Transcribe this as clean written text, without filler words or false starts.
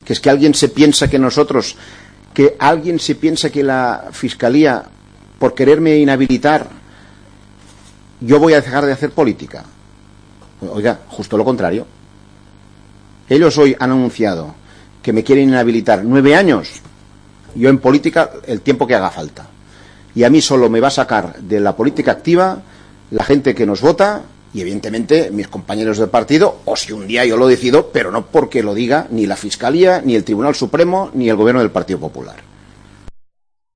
Que es que alguien se piensa que alguien se piensa que la Fiscalía, por quererme inhabilitar, yo voy a dejar de hacer política. Oiga, justo lo contrario. Ellos hoy han anunciado que me quieren inhabilitar 9 años, yo en política el tiempo que haga falta. Y a mí solo me va a sacar de la política activa la gente que nos vota y evidentemente mis compañeros del partido, o si un día yo lo decido, pero no porque lo diga ni la Fiscalía, ni el Tribunal Supremo, ni el Gobierno del Partido Popular.